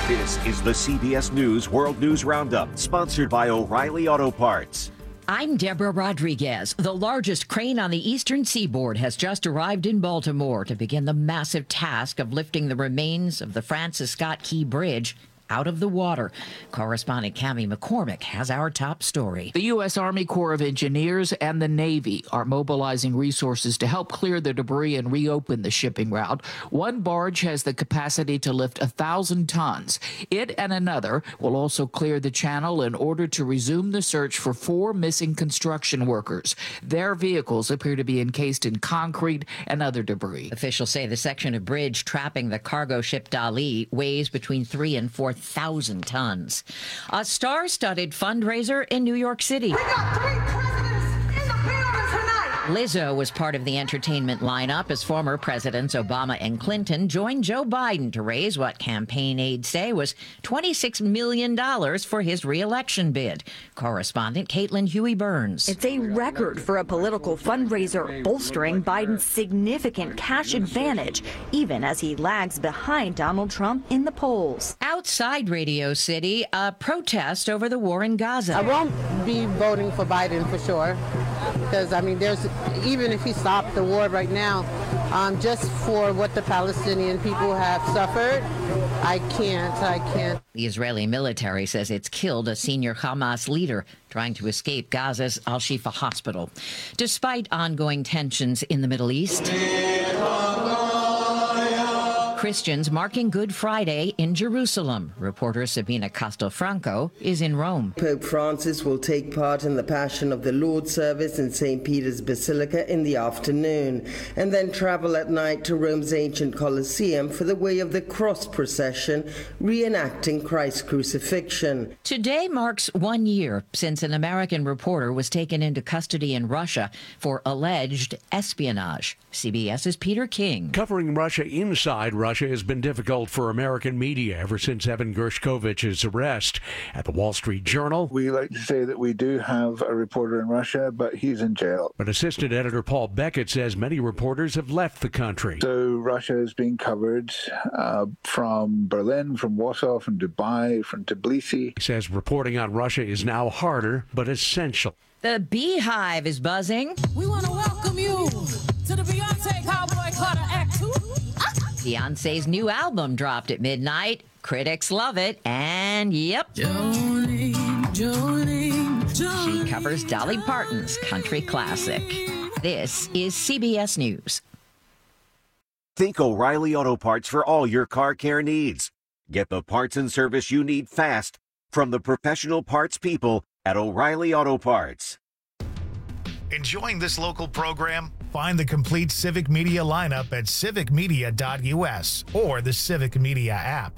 This is the CBS News World News Roundup, sponsored by O'Reilly Auto Parts. I'm Deborah Rodriguez. The largest crane on the eastern seaboard has just arrived in Baltimore to begin the massive task of lifting the remains of the Francis Scott Key Bridge out of the water. Correspondent Cammie McCormick has our top story. The U.S. Army Corps of Engineers and the Navy are mobilizing resources to help clear the debris and reopen the shipping route. One barge has the capacity to lift 1,000 tons. It and another will also clear the channel in order to resume the search for 4 missing construction workers. Their vehicles appear to be encased in concrete and other debris. Officials say the section of bridge trapping the cargo ship Dali weighs between 3,000 and 4,000 tons. A star-studded fundraiser in New York City. We got 3 presidents in the building tonight. Lizzo was part of the entertainment lineup as former presidents Obama and Clinton joined Joe Biden to raise what campaign aides say was $26 million for his re-election bid. Correspondent Caitlin Huey-Burns. It's a record for a political fundraiser, bolstering Biden's significant cash advantage, even as he lags behind Donald Trump in the polls. Outside Radio City, a protest over the war in Gaza. I won't be voting for Biden for sure, because, even if he stopped the war right now, just for what the Palestinian people have suffered, I can't. The Israeli military says it's killed a senior Hamas leader trying to escape Gaza's Al-Shifa hospital. Despite ongoing tensions in the Middle East, Christians marking Good Friday in Jerusalem. Reporter Sabina Castelfranco is in Rome. Pope Francis will take part in the Passion of the Lord service in St. Peter's Basilica in the afternoon, and then travel at night to Rome's ancient Colosseum for the Way of the Cross procession, reenacting Christ's crucifixion. Today marks 1 year since an American reporter was taken into custody in Russia for alleged espionage. CBS's Peter King. Covering Russia inside Russia has been difficult for American media ever since Evan Gershkovich's arrest. At the Wall Street Journal, we like to say that we do have a reporter in Russia, but he's in jail. But assistant editor Paul Beckett says many reporters have left the country. So Russia is being covered from Berlin, from Warsaw, from Dubai, from Tbilisi. He says reporting on Russia is now harder, but essential. The Beehive is buzzing. We want to welcome you to the Beyonce Cowboy Carter Act 2. Beyonce's new album dropped at midnight. Critics love it, and yep. Jolene. She covers Dolly Parton's country classic. This is CBS News. Think O'Reilly Auto Parts for all your car care needs. Get the parts and service you need fast from the professional parts people at O'Reilly Auto Parts. Enjoying this local program? Find the complete Civic Media lineup at civicmedia.us or the Civic Media app.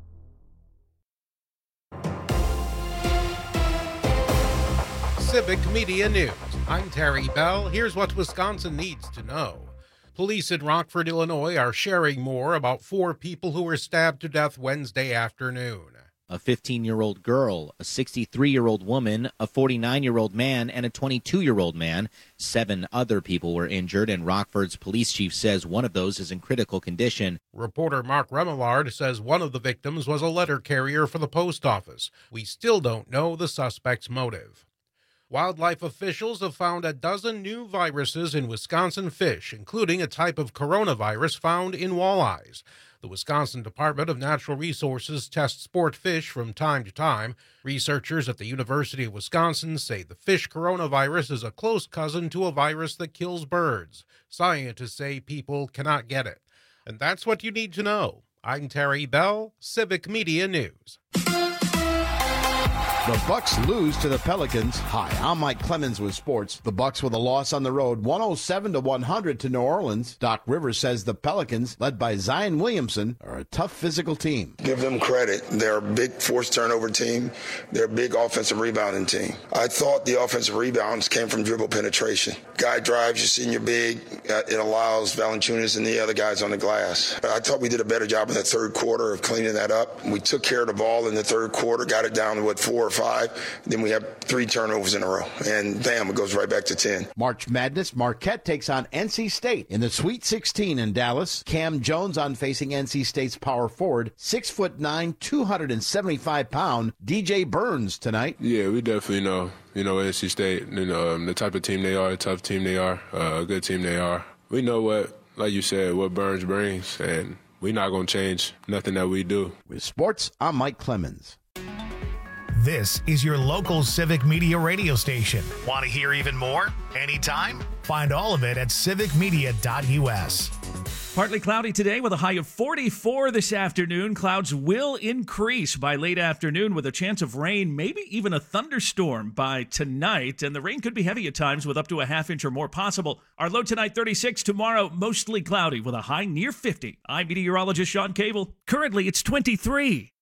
Civic Media News. I'm Terry Bell. Here's what Wisconsin needs to know. Police in Rockford, Illinois are sharing more about 4 people who were stabbed to death Wednesday afternoon. A 15-year-old girl, a 63-year-old woman, a 49-year-old man, and a 22-year-old man. 7 other people were injured, and Rockford's police chief says one of those is in critical condition. Reporter Mark Remillard says one of the victims was a letter carrier for the post office. We still don't know the suspect's motive. Wildlife officials have found a dozen new viruses in Wisconsin fish, including a type of coronavirus found in walleyes. The Wisconsin Department of Natural Resources tests sport fish from time to time. Researchers at the University of Wisconsin say the fish coronavirus is a close cousin to a virus that kills birds. Scientists say people cannot get it. And that's what you need to know. I'm Terry Bell, Civic Media News. The Bucks lose to the Pelicans. Hi, I'm Mike Clemens with sports. The Bucks with a loss on the road, 107-100 to New Orleans. Doc Rivers says the Pelicans, led by Zion Williamson, are a tough physical team. Give them credit. They're a big forced turnover team. They're a big offensive rebounding team. I thought the offensive rebounds came from dribble penetration. Guy drives, you're seeing your big. It allows Valanciunas and the other guys on the glass. I thought we did a better job in the third quarter of cleaning that up. We took care of the ball in the third quarter, got it down to 4 or 5, then we have 3 turnovers in a row. And bam, it goes right back to 10. March Madness, Marquette takes on NC State in the Sweet 16 in Dallas. Cam Jones on facing NC State's power forward, 6'9", 275-pound DJ Burns tonight. Yeah, we definitely know. NC State, the type of team they are, a tough team they are, a good team they are. We know what, like you said, what Burns brings, and we're not going to change nothing that we do. With sports, I'm Mike Clemens. This is your local Civic Media radio station. Want to hear even more? Anytime? Find all of it at civicmedia.us. Partly cloudy today with a high of 44 this afternoon. Clouds will increase by late afternoon with a chance of rain, maybe even a thunderstorm by tonight. And the rain could be heavy at times with up to a half inch or more possible. Our low tonight, 36. Tomorrow, mostly cloudy with a high near 50. I'm meteorologist Sean Cable. Currently, it's 23.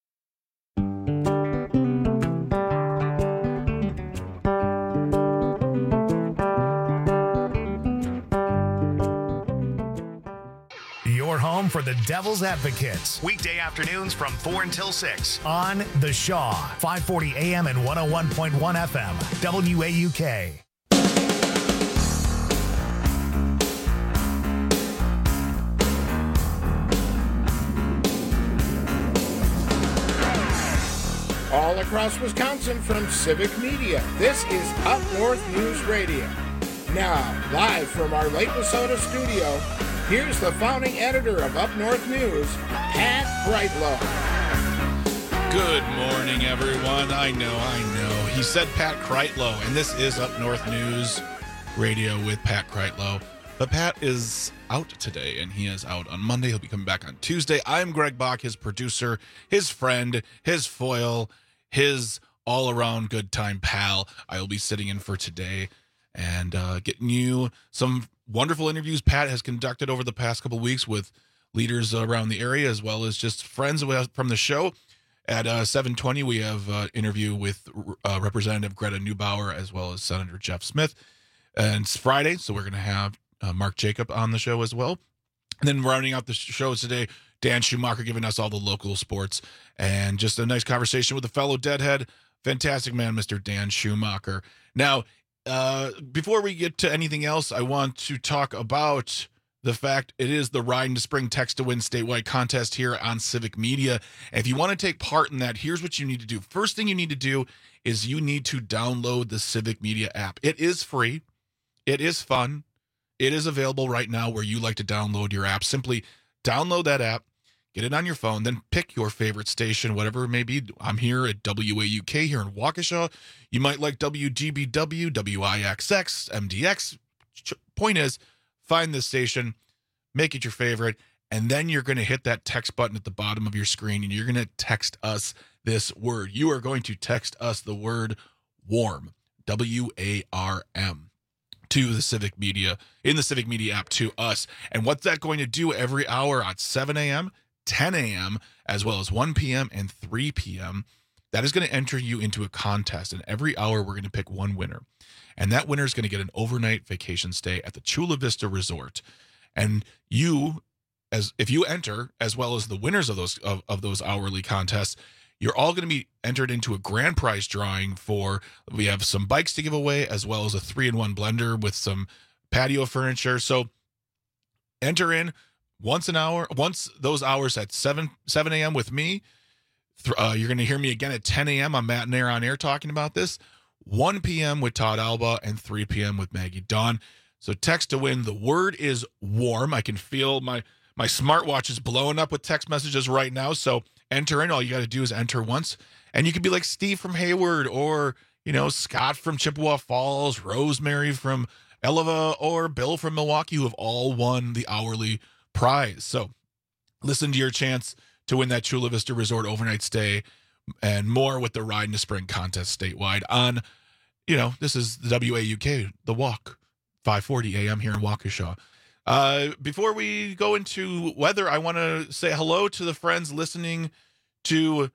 Your home for the Devil's Advocates. Weekday afternoons from 4 until 6 on The Shaw, 540 AM and 101.1 FM, WAUK. All across Wisconsin from Civic Media, this is Up North News Radio. Now, live from our Lake Wissota studio, here's the founding editor of Up North News, Pat Kreitlow. Good morning, everyone. I know. He said Pat Kreitlow, and this is Up North News Radio with Pat Kreitlow. But Pat is out today, and he is out on Monday. He'll be coming back on Tuesday. I'm Greg Bach, his producer, his friend, his foil, his all-around good time pal. I will be sitting in for today and getting you some wonderful interviews Pat has conducted over the past couple weeks with leaders around the area, as well as just friends from the show. At 7:20, we have an interview with Representative Greta Neubauer, as well as Senator Jeff Smith. And it's Friday, so we're going to have Mark Jacob on the show as well. And then rounding out the show today, Dan Schumacher giving us all the local sports. And just a nice conversation with a fellow Deadhead. Fantastic man, Mr. Dan Schumacher. Now, before we get to anything else, I want to talk about the fact it is the Ride into Spring Text to Win statewide contest here on Civic Media. And if you want to take part in that, here's what you need to do. First thing you need to do is you need to download the Civic Media app. It is free. It is fun. It is available right now where you like to download your app. Simply download that app, get it on your phone, then pick your favorite station, whatever it may be. I'm here at WAUK here in Waukesha. You might like WGBW, WIXX, MDX. Point is, find this station, make it your favorite, and then you're going to hit that text button at the bottom of your screen, and you're going to text us this word. You are going to text us the word WARM, WARM, to the Civic Media, in the Civic Media app to us. And what's that going to do every hour at 7 a.m., 10 a.m., as well as 1 p.m. and 3 p.m., that is going to enter you into a contest. And every hour, we're going to pick one winner. And that winner is going to get an overnight vacation stay at the Chula Vista Resort. And you, if you enter, as well as the winners of those hourly contests, you're all going to be entered into a grand prize drawing we have some bikes to give away, as well as a 3-in-1 blender with some patio furniture. So enter in once those hours at 7 a.m. with me. You're going to hear me again at 10 a.m. on Matt and Air on Air talking about this. 1 p.m. with Todd Alba and 3 p.m. with Maggie Dawn. So text to win. The word is warm. I can feel my smartwatch is blowing up with text messages right now. So enter in. All you got to do is enter once. And you can be like Steve from Hayward, or, Scott from Chippewa Falls, Rosemary from Eleva, or Bill from Milwaukee, who have all won the hourly prize. So listen to your chance to win that Chula Vista Resort overnight stay and more with the Ride into Spring contest statewide on, this is the WAUK, The Walk, 540 a.m. here in Waukesha. Before we go into weather, I want to say hello to the friends listening to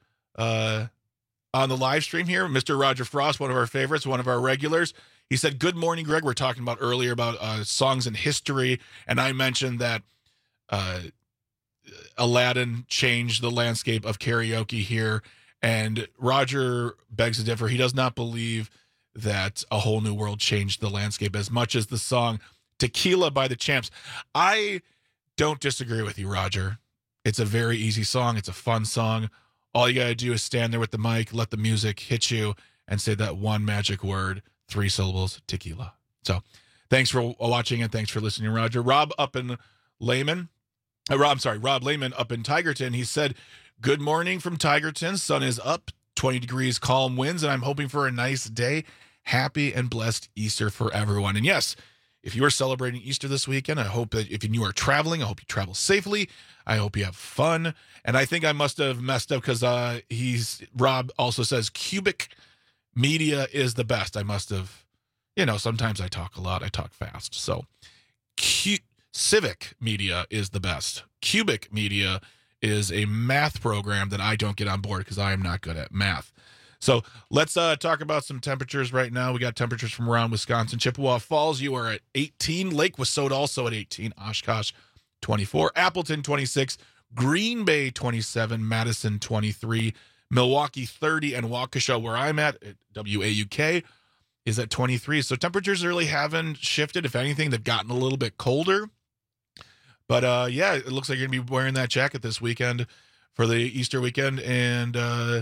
on the live stream here. Mr. Roger Frost, one of our favorites, one of our regulars. He said, "Good morning, Greg." We're talking about earlier about songs in history, and I mentioned that Aladdin changed the landscape of karaoke here, And Roger begs to differ. He does not believe that A Whole New World changed the landscape as much as the song Tequila by the Champs. I don't disagree with you, Roger. It's a very easy song. It's a fun song. All you got to do is stand there with the mic, let the music hit you, and say that one magic word, 3 syllables, tequila. So thanks for watching and thanks for listening, Roger. Rob Lehman up in Tigerton, he said, good morning from Tigerton. Sun is up, 20 degrees, calm winds, and I'm hoping for a nice day. Happy and blessed Easter for everyone. And yes, if you are celebrating Easter this weekend, I hope that if you are traveling, I hope you travel safely. I hope you have fun. And I think I must have messed up because Rob also says Cubic Media is the best. I must have, sometimes I talk a lot. I talk fast. So Civic Media is the best. Cubic Media is a math program that I don't get on board because I am not good at math. So let's talk about some temperatures right now. We got temperatures from around Wisconsin. Chippewa Falls, you are at 18. Lake Wissota also at 18. Oshkosh, 24. Appleton, 26. Green Bay, 27. Madison, 23. Milwaukee, 30. And Waukesha, where I'm at WAUK, is at 23. So temperatures really haven't shifted. If anything, they've gotten a little bit colder. But, it looks like you're going to be wearing that jacket this weekend for the Easter weekend. And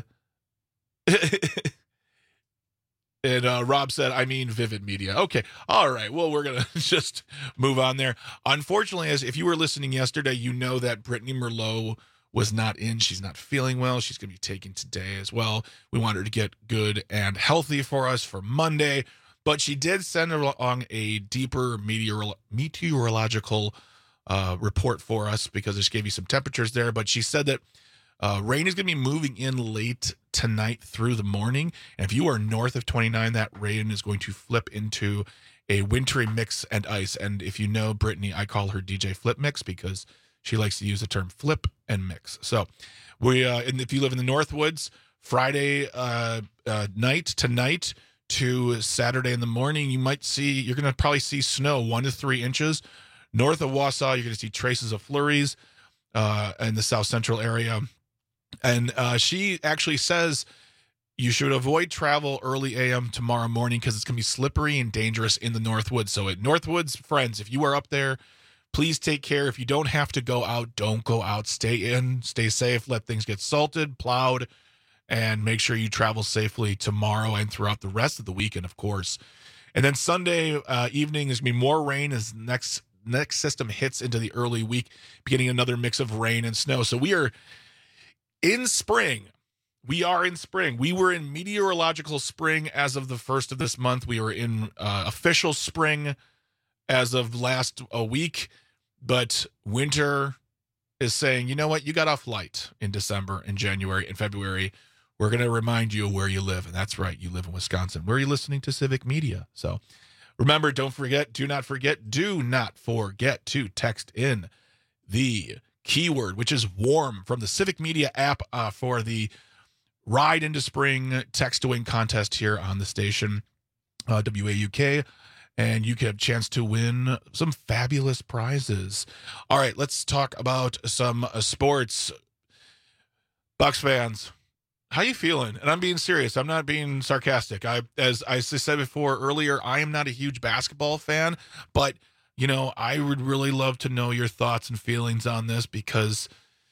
Rob said, I mean Vivid Media. Okay. All right. Well, we're going to just move on there. Unfortunately, as if you were listening yesterday, you know that Brittany Merlot was not in. She's not feeling well. She's going to be taken today as well. We want her to get good and healthy for us for Monday. But she did send along a deeper meteorological report for us because I just gave you some temperatures there. But she said that rain is going to be moving in late tonight through the morning. And if you are north of 29, that rain is going to flip into a wintry mix and ice. And if you know Brittany, I call her DJ Flip Mix because she likes to use the term flip and mix. So and if you live in the Northwoods, Friday night tonight to Saturday in the morning, you're going to probably see snow 1 to 3 inches. North of Wausau, you're going to see traces of flurries in the south central area. And she actually says you should avoid travel early AM tomorrow morning because it's going to be slippery and dangerous in the Northwoods. So at Northwoods, friends, if you are up there, please take care. If you don't have to go out, don't go out. Stay in, stay safe, let things get salted, plowed, and make sure you travel safely tomorrow and throughout the rest of the weekend, of course. And then Sunday evening, there's going to be more rain as next system hits into the early week, beginning another mix of rain and snow. So we are in spring. We are in spring. We were in meteorological spring as of the 1st of this month. We were in official spring as of last week. But winter is saying, you know what? You got off light in December and January and February. We're going to remind you of where you live. And that's right. You live in Wisconsin. Where are you listening to Civic Media? So remember, do not forget to text in the keyword, which is warm, from the Civic Media app for the Ride into Spring Text to Win contest here on the station, WAUK. And you can have a chance to win some fabulous prizes. All right, let's talk about some sports. Bucs fans, how you feeling? And I'm being serious. I'm not being sarcastic. As I said before earlier, I am not a huge basketball fan, but I would really love to know your thoughts and feelings on this because,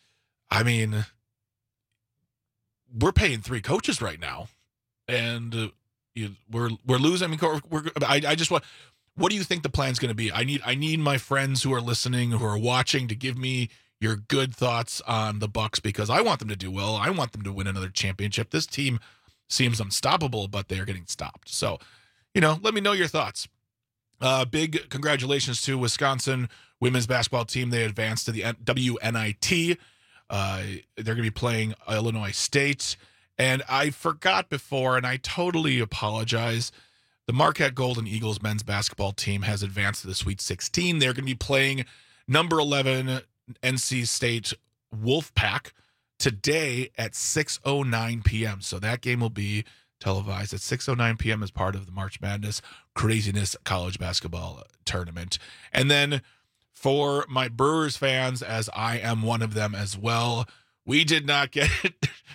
we're paying 3 coaches right now, and we're losing. I just want. What do you think the plan's going to be? I need my friends who are listening, who are watching, to give me your good thoughts on the Bucs because I want them to do well. I want them to win another championship. This team seems unstoppable, but they are getting stopped. So, let me know your thoughts. Big congratulations to Wisconsin women's basketball team. They advanced to the WNIT. They're going to be playing Illinois State. And I forgot before, and I totally apologize. The Marquette Golden Eagles men's basketball team has advanced to the Sweet 16. They're going to be playing number 11 NC State Wolfpack today at 6:09 p.m. So that game will be televised at 6:09 p.m. as part of the March Madness Craziness College Basketball Tournament. And then for my Brewers fans, as I am one of them as well, we did not get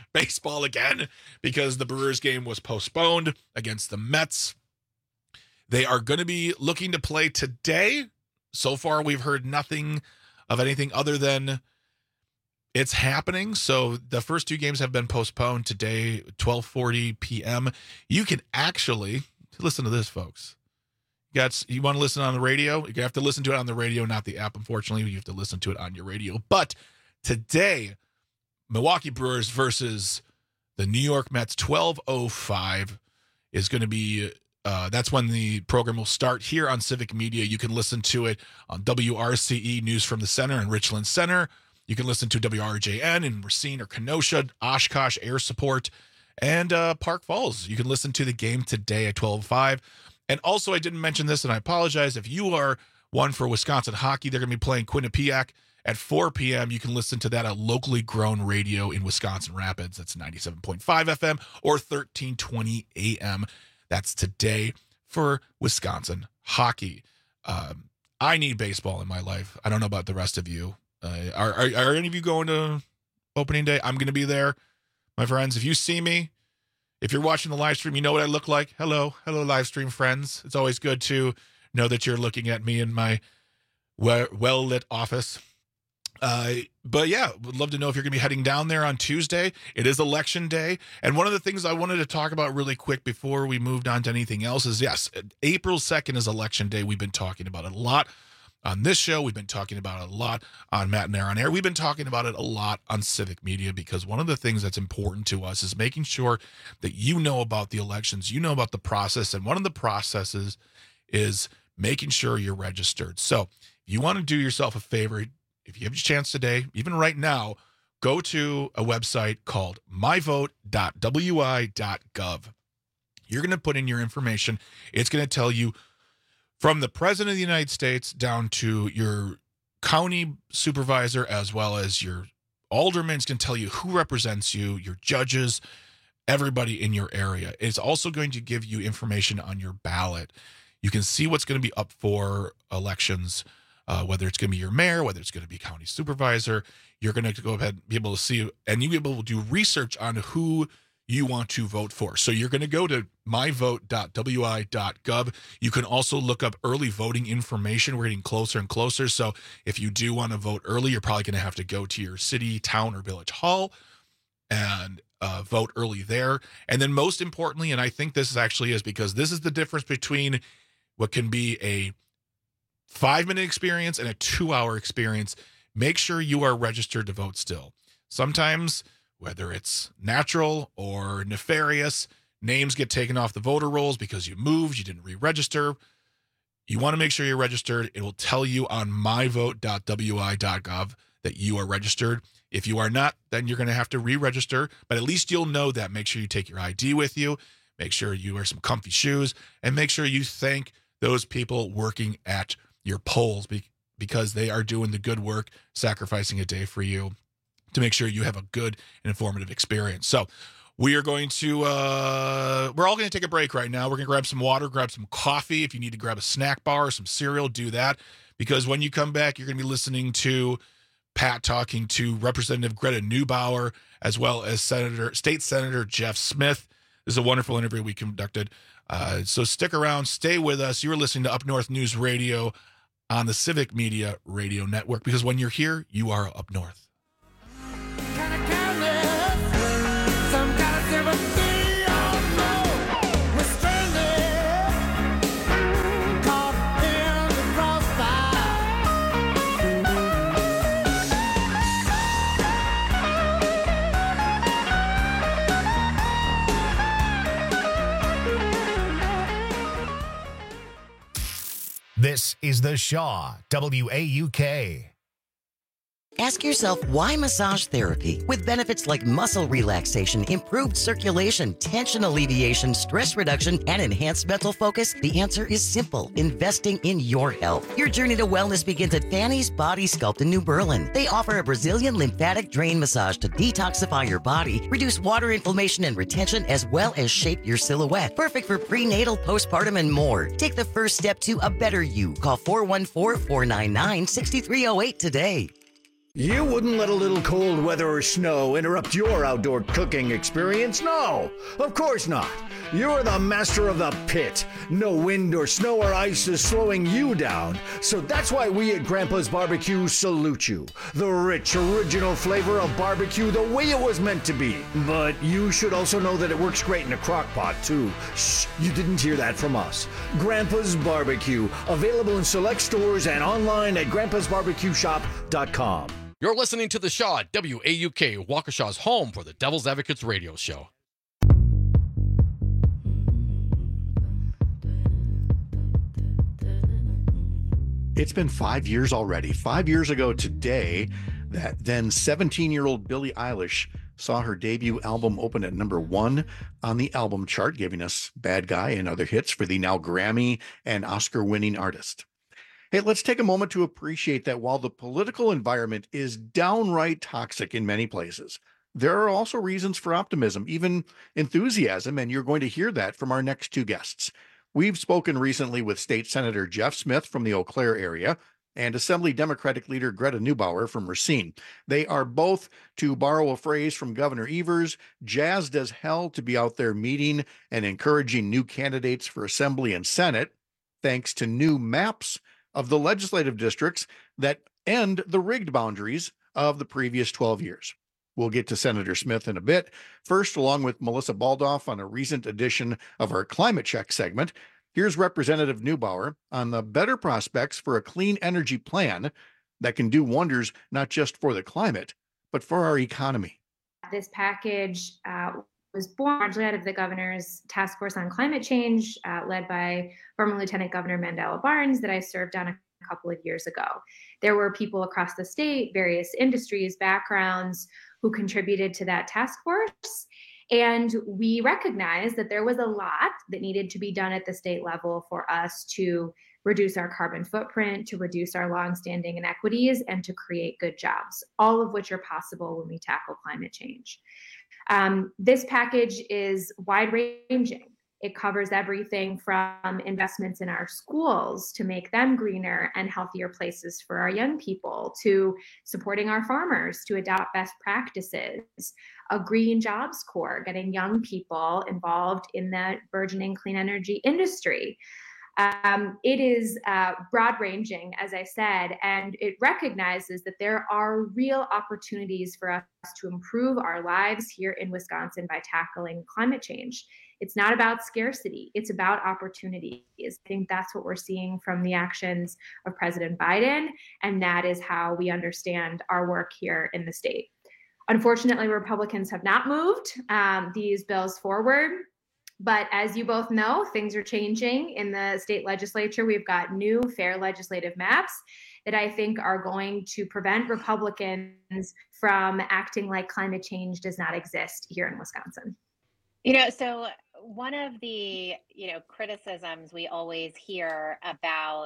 baseball again because the Brewers game was postponed against the Mets. They are going to be looking to play today. So far, we've heard nothing of anything other than it's happening. So the first 2 games have been postponed today, 12:40 p.m. You can actually listen to this, folks. You want to listen on the radio? You have to listen to it on the radio, not the app. Unfortunately, you have to listen to it on your radio. But today, Milwaukee Brewers versus the New York Mets, 12:05 is going to be. That's when the program will start here on Civic Media. You can listen to it on WRCE News from the Center in Richland Center. You can listen to WRJN in Racine or Kenosha, Oshkosh Air Support, and Park Falls. You can listen to the game today at 12:05. And also, I didn't mention this, and I apologize. If you are one for Wisconsin hockey, they're going to be playing Quinnipiac at 4 p.m. You can listen to that at locally grown radio in Wisconsin Rapids. That's 97.5 FM or 1320 AM. That's today for Wisconsin hockey. I need baseball in my life. I don't know about the rest of you. Are any of you going to opening day? I'm going to be there, my friends. If you see me, if you're watching the live stream, you know what I look like. Hello, live stream friends. It's always good to know that you're looking at me in my well-lit office. But yeah, would love to know if you're going to be heading down there on Tuesday. It is election day. And one of the things I wanted to talk about really quick before we moved on to anything else is, yes, April 2nd is election day. We've been talking about it a lot on this show. We've been talking about it a lot on Matt and Aaron on Air. We've been talking about it a lot on Civic Media because one of the things that's important to us is making sure that you know about the elections, you know about the process. And one of the processes is making sure you're registered. So if you want to do yourself a favor, if you have a chance today, even right now, go to a website called myvote.wi.gov. You're going to put in your information. It's going to tell you from the President of the United States down to your county supervisor as well as your alderman. It's going to tell you who represents you, your judges, everybody in your area. It's also going to give you information on your ballot. You can see what's going to be up for elections, whether it's going to be your mayor, whether it's going to be county supervisor. You're going to go ahead and be able to see, and you'll be able to do research on who you want to vote for. So you're going to go to myvote.wi.gov. You can also look up early voting information. We're getting closer and closer. So if you do want to vote early, you're probably going to have to go to your city, town, or village hall and vote early there. And then most importantly, and I think this actually is because this is the difference between what can be a 5-minute experience and a 2-hour experience, make sure you are registered to vote still. Sometimes, whether it's natural or nefarious, names get taken off the voter rolls because you moved, you didn't re-register. You want to make sure you're registered. It will tell you on myvote.wi.gov that you are registered. If you are not, then you're going to have to re-register, but at least you'll know that. Make sure you take your ID with you. Make sure you wear some comfy shoes, and make sure you thank those people working at your polls because they are doing the good work, sacrificing a day for you to make sure you have a good and informative experience. So we are going to, we're all going to take a break right now. We're going to grab some water, grab some coffee. If you need to grab a snack bar or some cereal, do that. Because when you come back, you're going to be listening to Pat talking to Representative Greta Neubauer, as well as State Senator Jeff Smith. This is a wonderful interview we conducted. So stick around, stay with us. You are listening to Up North News Radio on the Civic Media Radio Network, because when you're here, you are up north. This is The Shaw, WAUK. Ask yourself, why massage therapy? With benefits like muscle relaxation, improved circulation, tension alleviation, stress reduction, and enhanced mental focus, the answer is simple: investing in your health. Your journey to wellness begins at Fanny's Body Sculpt in New Berlin. They offer a Brazilian lymphatic drain massage to detoxify your body, reduce water inflammation and retention, as well as shape your silhouette. Perfect for prenatal, postpartum, and more. Take the first step to a better you. Call 414-499-6308 today. You wouldn't let a little cold weather or snow interrupt your outdoor cooking experience? No, of course not. You're the master of the pit. No wind or snow or ice is slowing you down. So that's why we at Grandpa's Barbecue salute you. The rich, original flavor of barbecue the way it was meant to be. But you should also know that it works great in a crock pot, too. Shh, you didn't hear that from us. Grandpa's Barbecue, available in select stores and online at grandpasbarbecueshop.com. You're listening to The Shaw, WAUK, Waukesha's home for the Devil's Advocates radio show. It's been 5 years already. 5 years ago today, that then 17-year-old Billie Eilish saw her debut album open at number 1 on the album chart, giving us Bad Guy and other hits for the now Grammy and Oscar-winning artist. Hey, let's take a moment to appreciate that while the political environment is downright toxic in many places, there are also reasons for optimism, even enthusiasm, and you're going to hear that from our next two guests. We've spoken recently with State Senator Jeff Smith from the Eau Claire area and Assembly Democratic leader Greta Neubauer from Racine. They are both, to borrow a phrase from Governor Evers, jazzed as hell to be out there meeting and encouraging new candidates for Assembly and Senate, thanks to new maps of the legislative districts that end the rigged boundaries of the previous 12 years. We'll get to Senator Smith in a bit. First, along with Melissa Baldoff on a recent edition of our Climate Check segment, here's Representative Neubauer on the better prospects for a clean energy plan that can do wonders not just for the climate, but for our economy. This package was born largely out of the governor's task force on climate change, led by former Lieutenant Governor Mandela Barnes, that I served on a couple of years ago. There were people across the state, various industries, backgrounds, who contributed to that task force. And we recognized that there was a lot that needed to be done at the state level for us to reduce our carbon footprint, to reduce our longstanding inequities, and to create good jobs, all of which are possible when we tackle climate change. This package is wide-ranging. It covers everything from investments in our schools to make them greener and healthier places for our young people, to supporting our farmers to adopt best practices, a green jobs corps, getting young people involved in the burgeoning clean energy industry. It is broad-ranging, as I said, and it recognizes that there are real opportunities for us to improve our lives here in Wisconsin by tackling climate change. It's not about scarcity, it's about opportunities. I think that's what we're seeing from the actions of President Biden, and that is how we understand our work here in the state. Unfortunately, Republicans have not moved these bills forward. But as you both know, things are changing in the state legislature. We've got new fair legislative maps that I think are going to prevent Republicans from acting like climate change does not exist here in Wisconsin. So one of the, criticisms we always hear about,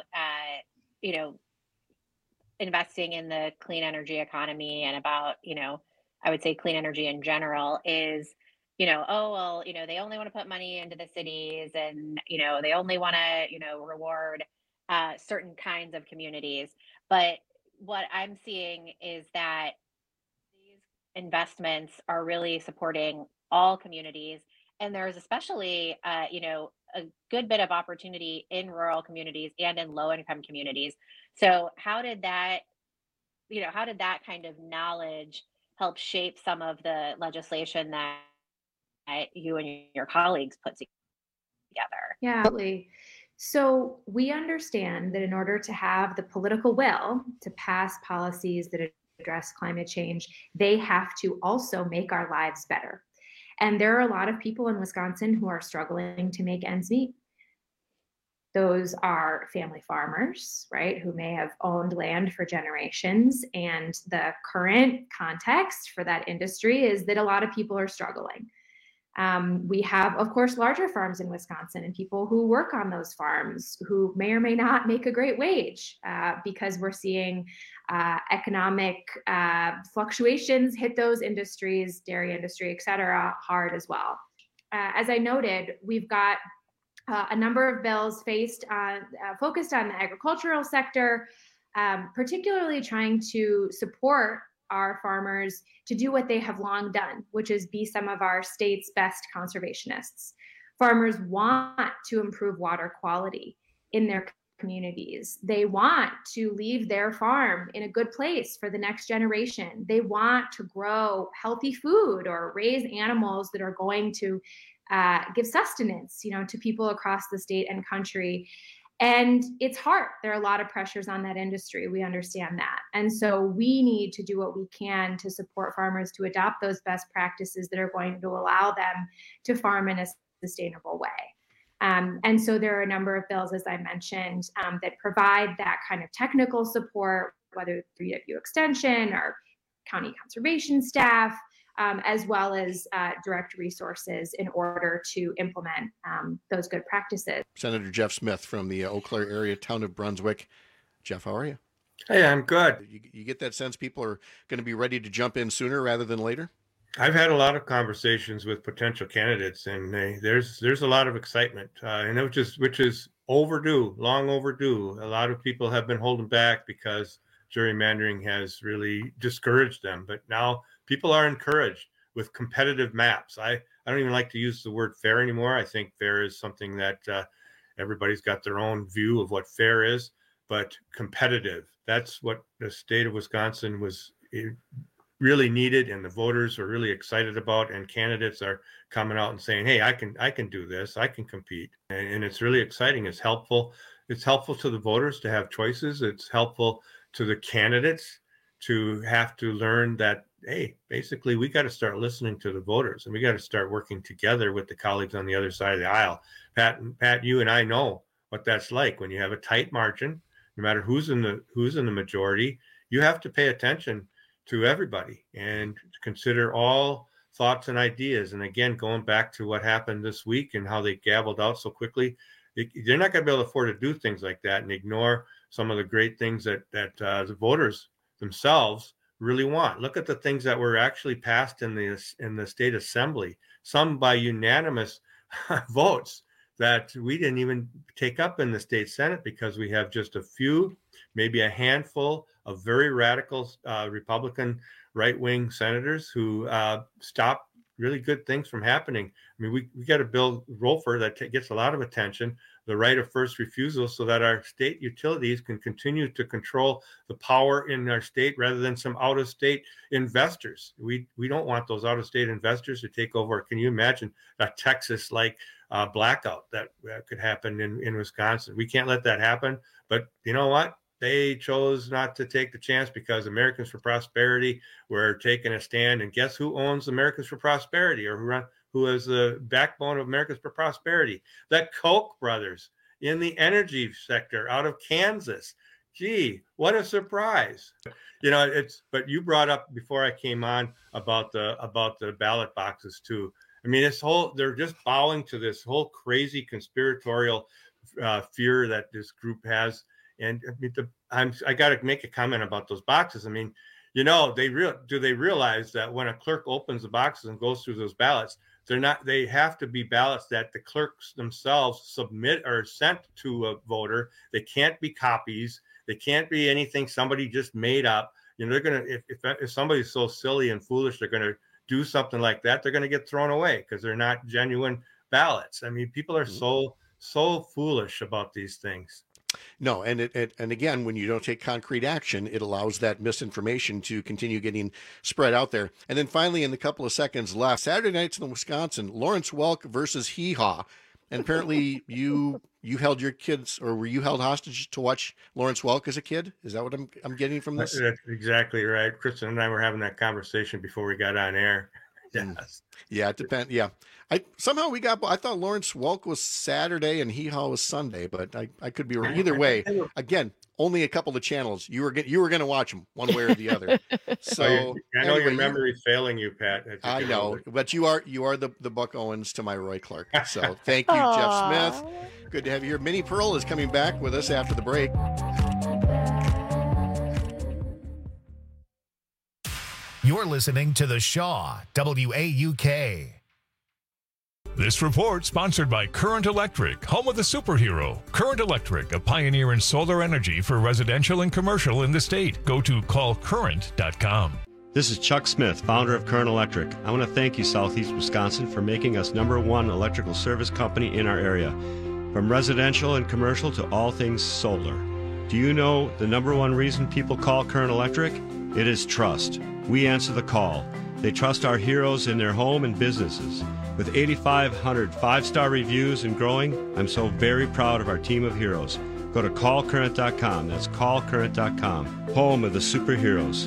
investing in the clean energy economy and about, I would say clean energy in general is, they only want to put money into the cities and, they only want to, reward certain kinds of communities. But what I'm seeing is that these investments are really supporting all communities. And there's especially, a good bit of opportunity in rural communities and in low income communities. So how did that kind of knowledge help shape some of the legislation that you and your colleagues put together? Yeah, absolutely. So we understand that in order to have the political will to pass policies that address climate change, they have to also make our lives better. And there are a lot of people in Wisconsin who are struggling to make ends meet. Those are family farmers, right, who may have owned land for generations. And the current context for that industry is that a lot of people are struggling. We have, of course, larger farms in Wisconsin and people who work on those farms who may or may not make a great wage because we're seeing economic fluctuations hit those industries, dairy industry, et cetera, hard as well. As I noted, we've got a number of bills focused on the agricultural sector, particularly trying to support our farmers to do what they have long done, which is be some of our state's best conservationists. Farmers want to improve water quality in their communities. They want to leave their farm in a good place for the next generation. They want to grow healthy food or raise animals that are going to give sustenance, to people across the state and country. And it's hard. There are a lot of pressures on that industry. We understand that. And so we need to do what we can to support farmers to adopt those best practices that are going to allow them to farm in a sustainable way. And so there are a number of bills, as I mentioned, that provide that kind of technical support, whether through UW Extension or county conservation staff, as well as direct resources in order to implement those good practices. Senator Jeff Smith from the Eau Claire area, town of Brunswick. Jeff, how are you? Hey, I'm good. You get that sense people are going to be ready to jump in sooner rather than later? I've had a lot of conversations with potential candidates, and there's a lot of excitement, and which is overdue, long overdue. A lot of people have been holding back because gerrymandering has really discouraged them, but now people are encouraged with competitive maps. I don't even like to use the word fair anymore. I think fair is something that everybody's got their own view of what fair is, but competitive. That's what the state of Wisconsin was really needed, and the voters are really excited about, and candidates are coming out and saying, hey, I can do this, I can compete. And it's really exciting. It's helpful to the voters to have choices. It's helpful to the candidates to have to learn that, hey, basically we got to start listening to the voters, and we got to start working together with the colleagues on the other side of the aisle. Pat, you and I know what that's like when you have a tight margin. No matter who's in the majority, you have to pay attention to everybody and consider all thoughts and ideas. And again, going back to what happened this week and how they gavelled out so quickly, they're not going to be able to afford to do things like that and ignore some of the great things that the voters themselves really want. Look at the things that were actually passed in the state assembly, some by unanimous votes that we didn't even take up in the state Senate because we have just a few, maybe a handful of very radical Republican right-wing senators who stop really good things from happening. I mean, we got a bill, ROFR, that gets a lot of attention, the right of first refusal, so that our state utilities can continue to control the power in our state rather than some out-of-state investors. We don't want those out-of-state investors to take over. Can you imagine a Texas-like blackout that could happen in Wisconsin? We can't let that happen. But you know what? They chose not to take the chance because Americans for Prosperity were taking a stand. And guess who owns Americans for Prosperity, or who is the backbone of Americans for Prosperity? The Koch brothers in the energy sector out of Kansas. Gee, what a surprise. But you brought up before I came on about the ballot boxes too. I mean, they're just bowing to this whole crazy conspiratorial fear that this group has. And I got to make a comment about those boxes. I mean, do they realize that when a clerk opens the boxes and goes through those ballots, they have to be ballots that the clerks themselves submit or sent to a voter. They can't be copies. They can't be anything somebody just made up. They're going to, if somebody's so silly and foolish, they're going to do something like that, they're going to get thrown away because they're not genuine ballots. I mean, people are so foolish about these things. No, and again, when you don't take concrete action, it allows that misinformation to continue getting spread out there. And then finally, in the couple of seconds left, Saturday nights in Wisconsin, Lawrence Welk versus Hee Haw. And apparently you held your kids, or were you held hostage to watch Lawrence Welk as a kid? Is that what I'm getting from this? That's exactly right. Kristen and I were having that conversation before we got on air. Yes. Yeah, it depends. Yeah. I thought Lawrence Welk was Saturday and Hee Haw was Sunday, but I could be wrong. Either way, again, only a couple of channels. You were going to watch them one way or the other. So I know your memory's failing you, Pat. I know, but you are the Buck Owens to my Roy Clark. So thank you, Jeff Smith. Good to have you here. Minnie Pearl is coming back with us after the break. You're listening to The Shaw, WAUK. This report sponsored by Current Electric, home of the superhero. Current Electric, a pioneer in solar energy for residential and commercial in the state. Go to callcurrent.com. This is Chuck Smith, founder of Current Electric. I want to thank you, Southeast Wisconsin, for making us #1 electrical service company in our area. From residential and commercial to all things solar. Do you know the #1 reason people call Current Electric? It is trust. We answer the call. They trust our heroes in their home and businesses. With 8,500 5-star reviews and growing, I'm so very proud of our team of heroes. Go to callcurrent.com. That's callcurrent.com. Home of the superheroes.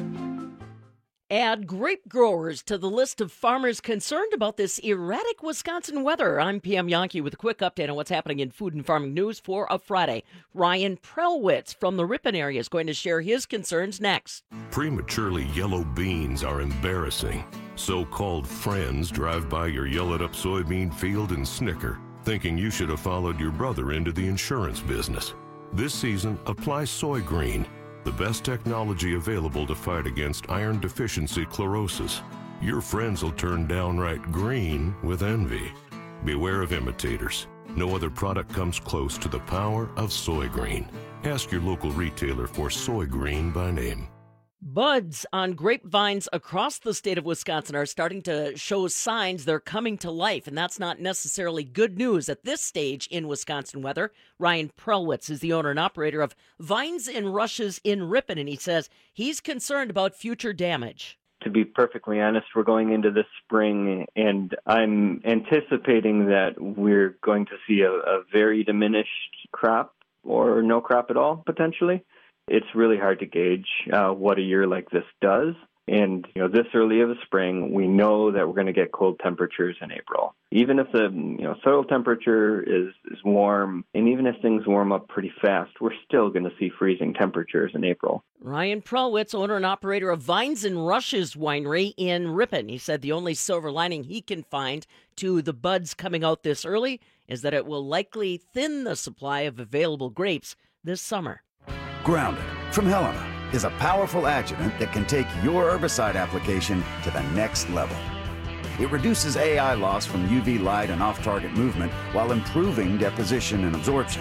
Add grape growers to the list of farmers concerned about this erratic Wisconsin weather. I'm PM Yankee with a quick update on what's happening in food and farming news for a Friday. Ryan Prelwitz from the Ripon area is going to share his concerns next. Prematurely yellow beans are embarrassing. So-called friends drive by your yellowed-up soybean field and snicker, thinking you should have followed your brother into the insurance business. This season, apply Soy Green, the best technology available to fight against iron deficiency chlorosis. Your friends will turn downright green with envy. Beware of imitators. No other product comes close to the power of Soy Green. Ask your local retailer for Soy Green by name. Buds on grapevines across the state of Wisconsin are starting to show signs they're coming to life, and that's not necessarily good news at this stage in Wisconsin weather. Ryan Prelwitz is the owner and operator of Vines and Rushes in Ripon, and he says he's concerned about future damage. To be perfectly honest, we're going into this spring, and I'm anticipating that we're going to see a very diminished crop or no crop at all, potentially. It's really hard to gauge what a year like this does. And, this early of the spring, we know that we're going to get cold temperatures in April. Even if the, soil temperature is warm, and even if things warm up pretty fast, we're still going to see freezing temperatures in April. Ryan Prelwitz, owner and operator of Vines and Rushes Winery in Ripon. He said the only silver lining he can find to the buds coming out this early is that it will likely thin the supply of available grapes this summer. Grounded from Helena is a powerful adjuvant that can take your herbicide application to the next level. It reduces AI loss from UV light and off-target movement while improving deposition and absorption.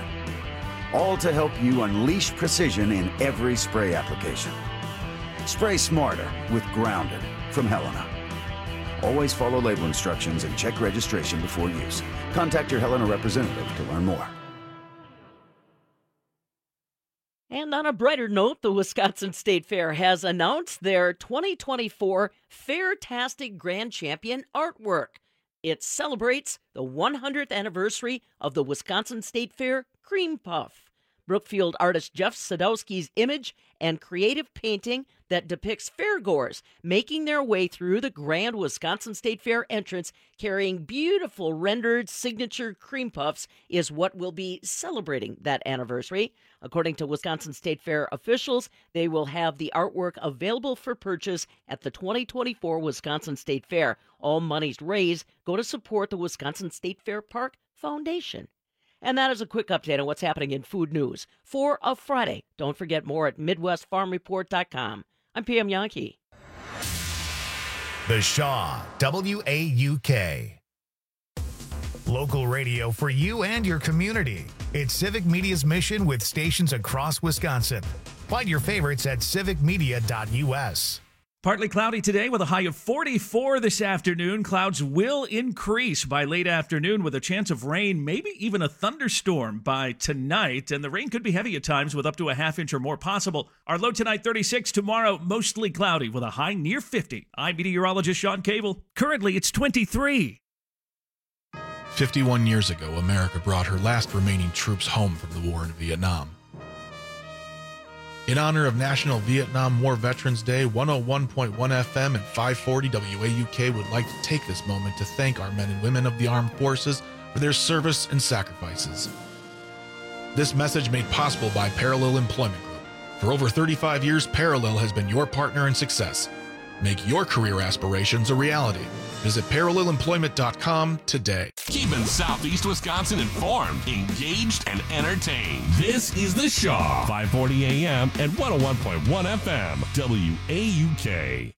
All to help you unleash precision in every spray application. Spray smarter with Grounded from Helena. Always follow label instructions and check registration before use. Contact your Helena representative to learn more. And on a brighter note, the Wisconsin State Fair has announced their 2024 Fairtastic Grand Champion artwork. It celebrates the 100th anniversary of the Wisconsin State Fair Cream Puff. Brookfield artist Jeff Sadowski's image and creative painting that depicts fairgoers making their way through the grand Wisconsin State Fair entrance carrying beautiful rendered signature cream puffs is what will be celebrating that anniversary. According to Wisconsin State Fair officials, they will have the artwork available for purchase at the 2024 Wisconsin State Fair. All monies raised go to support the Wisconsin State Fair Park Foundation. And that is a quick update on what's happening in food news for a Friday. Don't forget more at MidwestFarmReport.com. I'm PM Yankee. The Shaw, WAUK. Local radio for you and your community. It's Civic Media's mission with stations across Wisconsin. Find your favorites at civicmedia.us. Partly cloudy today with a high of 44 this afternoon. Clouds will increase by late afternoon with a chance of rain, maybe even a thunderstorm by tonight. And the rain could be heavy at times with up to a half inch or more possible. Our low tonight, 36. Tomorrow, mostly cloudy with a high near 50. I'm meteorologist Sean Cable. Currently, it's 23. 51 years ago, America brought her last remaining troops home from the war in Vietnam. In honor of National Vietnam War Veterans Day, 101.1 FM and 540 WAUK would like to take this moment to thank our men and women of the armed forces for their service and sacrifices. This message made possible by Parallel Employment Group. For over 35 years, Parallel has been your partner in success. Make your career aspirations a reality. Visit ParallelEmployment.com today. Keeping Southeast Wisconsin informed, engaged, and entertained. This is The Shaw, 540 AM and 101.1 FM, WAUK.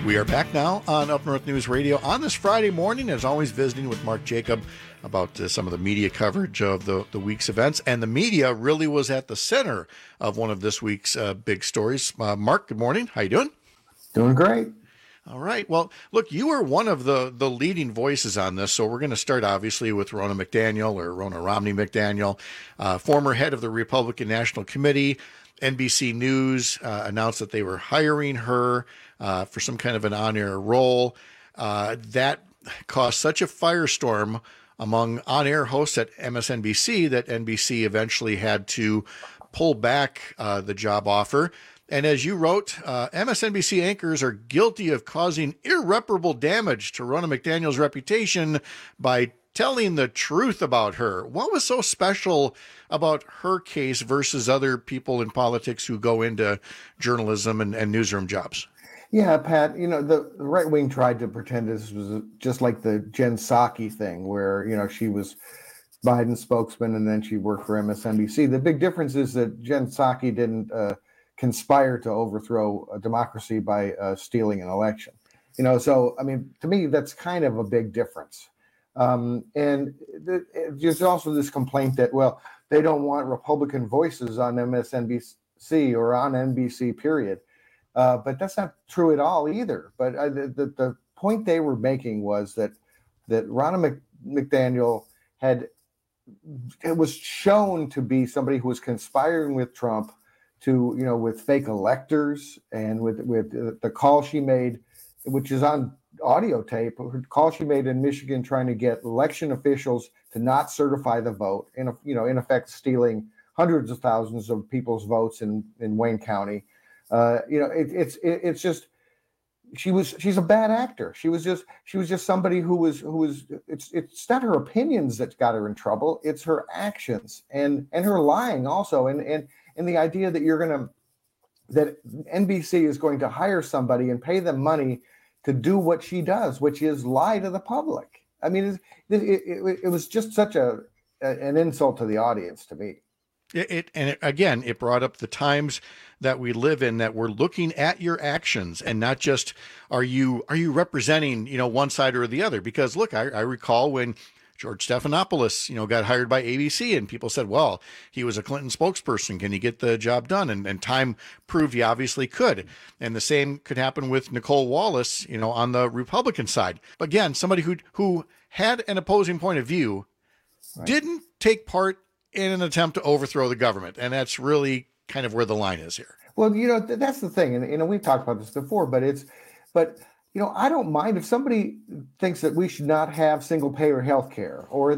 We are back now on Up North News Radio on this Friday morning, as always, visiting with Mark Jacob about some of the media coverage of the week's events. And the media really was at the center of one of this week's big stories. Mark, good morning. How you doing? Doing great. All right. Well, look, you were one of the leading voices on this, so we're going to start, obviously, with Ronna Romney McDaniel, former head of the Republican National Committee. NBC News announced that they were hiring her for some kind of an on-air role. That caused such a firestorm among on-air hosts at MSNBC that NBC eventually had to pull back the job offer. And as you wrote, MSNBC anchors are guilty of causing irreparable damage to Ronna McDaniel's reputation by telling the truth about her. What was so special about her case versus other people in politics who go into journalism and newsroom jobs? Yeah, Pat, the right wing tried to pretend this was just like the Jen Psaki thing where, she was Biden's spokesman and then she worked for MSNBC. The big difference is that Jen Psaki didn't conspire to overthrow a democracy by stealing an election. So, to me, that's kind of a big difference. And there's also this complaint that, well, they don't want Republican voices on MSNBC or on NBC, period. But that's not true at all either. But the point they were making was that Ronna McDaniel was shown to be somebody who was conspiring with Trump to, with fake electors and with the call she made, which is on audio tape, her call she made in Michigan trying to get election officials to not certify the vote, in effect stealing hundreds of thousands of people's votes in Wayne County. It's just she's a bad actor. She was just somebody who was it's not her opinions that got her in trouble. It's her actions and her lying also. And the idea that that NBC is going to hire somebody and pay them money to do what she does, which is lie to the public. It was just such an insult to the audience to me. It brought up the times that we live in, that we're looking at your actions and not just are you representing one side or the other. Because look, I recall when George Stephanopoulos got hired by ABC and people said, well, he was a Clinton spokesperson, can he get the job done? And time proved he obviously could. And the same could happen with Nicole Wallace on the Republican side. Again, somebody who had an opposing point of view, right, didn't take part in an attempt to overthrow the government. And that's really kind of where the line is here. Well, that's the thing. And we've talked about this before, but I don't mind if somebody thinks that we should not have single payer health care or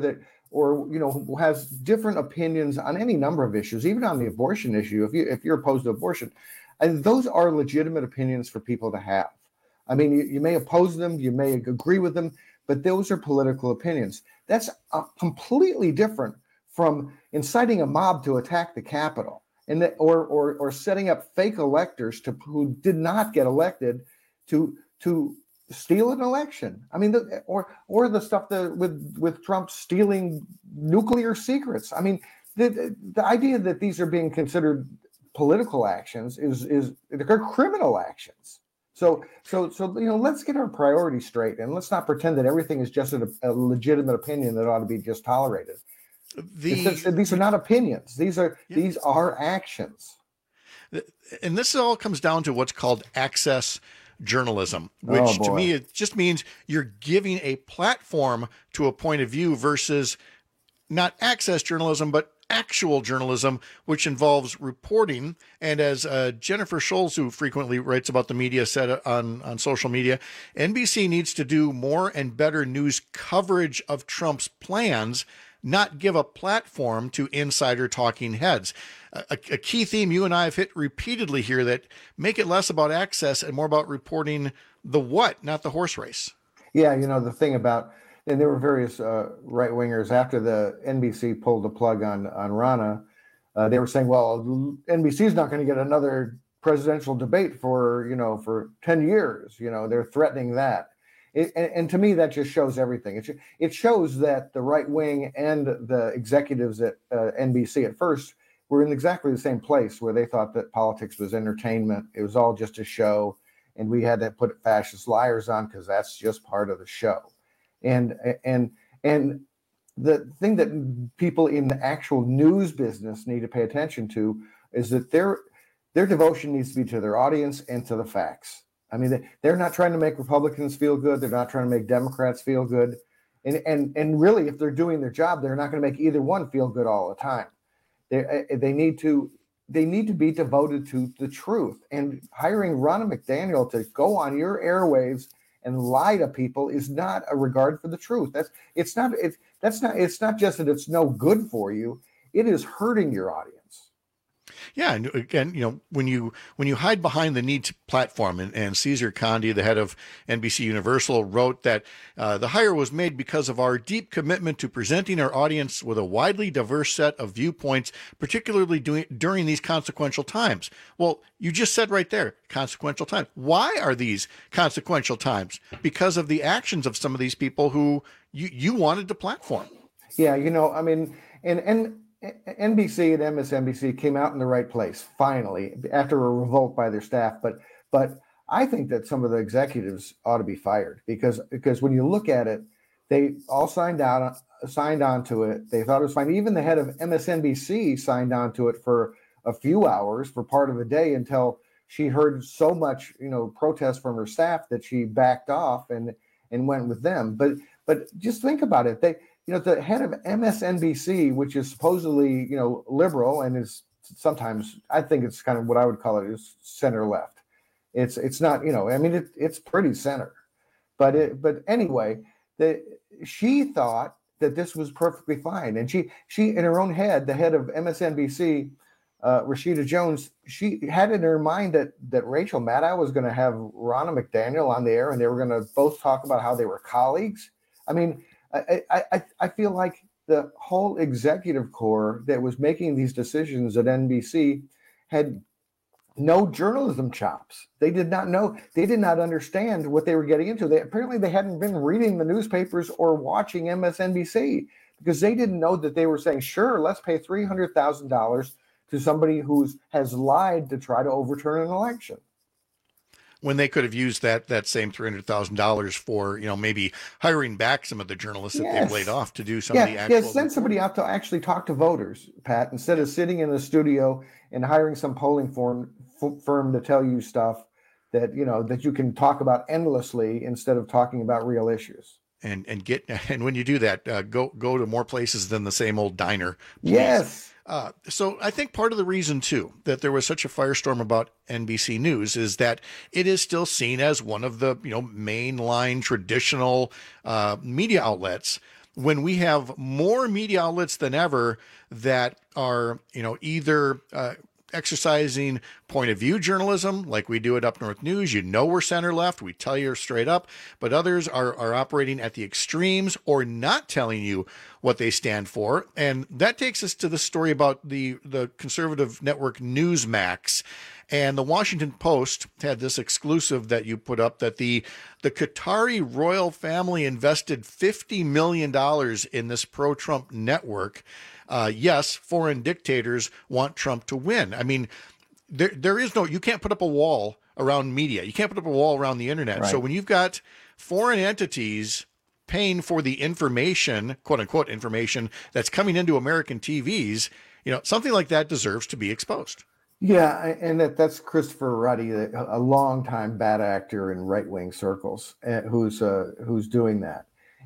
has different opinions on any number of issues, even on the abortion issue. If you're opposed to abortion, and those are legitimate opinions for people to have. You may oppose them, you may agree with them, but those are political opinions. That's completely different from inciting a mob to attack the Capitol or setting up fake electors who did not get elected to steal an election. Or the stuff with Trump stealing nuclear secrets. The idea that these are being considered political actions is they're criminal actions. So let's get our priorities straight and let's not pretend that everything is just a legitimate opinion that ought to be just tolerated. These are not opinions. These are actions. And this all comes down to what's called access journalism, which to me, it just means you're giving a platform to a point of view versus not access journalism, but actual journalism, which involves reporting. And as Jennifer Scholes, who frequently writes about the media, said on social media, NBC needs to do more and better news coverage of Trump's plans, not give a platform to insider talking heads. A key theme you and I have hit repeatedly here, that make it less about access and more about reporting the what, not the horse race. Yeah, the thing about, and there were various right-wingers after the NBC pulled the plug on Ronna, they were saying, well, NBC is not going to get another presidential debate for 10 years. They're threatening that. And to me, that just shows everything. It shows that the right wing and the executives at NBC at first were in exactly the same place, where they thought that politics was entertainment. It was all just a show. and we had to put fascist liars on because that's just part of the show. And the thing that people in the actual news business need to pay attention to is that their devotion needs to be to their audience and to the facts. I mean, they're not trying to make Republicans feel good. They're not trying to make Democrats feel good. And really, if they're doing their job, they're not going to make either one feel good all the time. They need to be devoted to the truth. And hiring Ronna McDaniel to go on your airwaves and lie to people is not a regard for the truth. It's not just that it's no good for you. It is hurting your audience. Yeah, and again, when you hide behind the need to platform, and Cesar Condi, the head of NBC Universal, wrote that the hire was made because of our deep commitment to presenting our audience with a widely diverse set of viewpoints, particularly during these consequential times. Well, you just said right there, consequential times. Why are these consequential times? Because of the actions of some of these people who you wanted to platform. Yeah, I mean, and NBC and MSNBC came out in the right place, finally, after a revolt by their staff. But I think that some of the executives ought to be fired because when you look at it, they all signed on to it. They thought it was fine. Even the head of MSNBC signed on to it for a few hours, for part of the day, until she heard so much, protest from her staff that she backed off and went with them. But just think about it. The head of MSNBC, which is supposedly, liberal and is sometimes, I think it's kind of what I would call it is center left. It's not, it's pretty center, but anyway, she thought that this was perfectly fine. And she in her own head, the head of MSNBC, Rashida Jones, she had in her mind that Rachel Maddow was going to have Ronna McDaniel on the air and they were going to both talk about how they were colleagues. I mean, I feel like the whole executive corps that was making these decisions at NBC had no journalism chops. They did not know. They did not understand what they were getting into. Apparently they hadn't been reading the newspapers or watching MSNBC because they didn't know that they were saying, sure, let's pay $300,000 to somebody who has lied to try to overturn an election. When they could have used that same $300,000 for, maybe hiring back some of the journalists that they've laid off to do some of the actual. Send somebody out to actually talk to voters, Pat, instead of sitting in the studio and hiring some polling firm to tell you stuff that, that you can talk about endlessly instead of talking about real issues. And when you do that, go to more places than the same old diner. Please. Yes. So I think part of the reason, too, that there was such a firestorm about NBC News is that it is still seen as one of the, mainline traditional media outlets, when we have more media outlets than ever that are, either exercising point of view journalism like we do at Up North News. We're center left. We tell you straight up, but others are operating at the extremes or not telling you what they stand for. And that takes us to the story about the conservative network Newsmax. And the Washington Post had this exclusive that you put up that the Qatari royal family invested $50 million in this pro-Trump network. Yes, foreign dictators want Trump to win. I mean, there is you can't put up a wall around media. You can't put up a wall around the internet. Right. So when you've got foreign entities paying for the information, quote unquote information, that's coming into American TVs, something like that deserves to be exposed. Yeah, and that's Christopher Ruddy, a longtime bad actor in right-wing circles, who's doing that.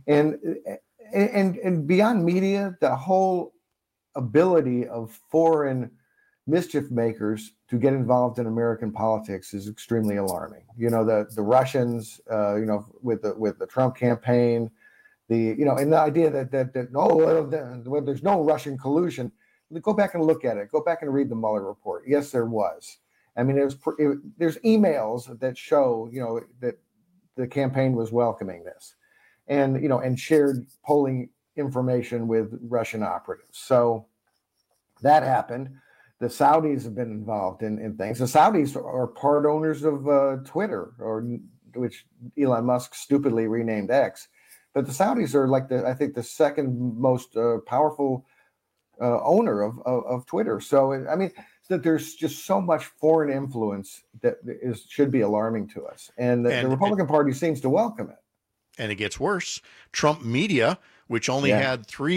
And beyond media, the whole ability of foreign mischief makers to get involved in American politics is extremely alarming. The Russians, with the Trump campaign, and the idea that there's no Russian collusion. Go back and look at it. Go back and read the Mueller report. Yes, there was. I mean, there's emails that show, that the campaign was welcoming this, and shared polling information with Russian operatives. So that happened. The Saudis have been involved in things. The Saudis are part owners of Twitter, which Elon Musk stupidly renamed X. But the Saudis are I think the second most powerful owner of Twitter. So, I mean, that there's just so much foreign influence that should be alarming to us. And the Republican Party seems to welcome it. And it gets worse. Trump Media, which only had $3